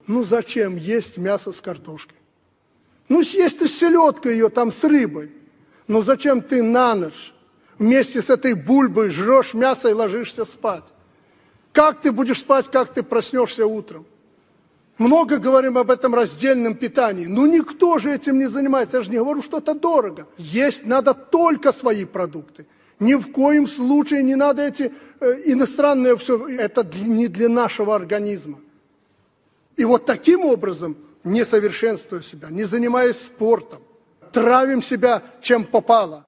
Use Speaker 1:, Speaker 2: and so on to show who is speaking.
Speaker 1: Ну зачем есть мясо с картошкой? Ну съесть ты селедку ее там с рыбой. Ну зачем ты на ночь вместе с этой бульбой жрешь мясо и ложишься спать? Как ты будешь спать, как ты проснешься утром? Много говорим об этом раздельном питании. Ну никто же этим не занимается. Я же не говорю, что это дорого. Есть надо только свои продукты. Ни в коем случае не надо эти иностранные все. Это не для нашего организма. И вот таким образом, не совершенствуя себя, не занимаясь спортом, травим себя чем попало.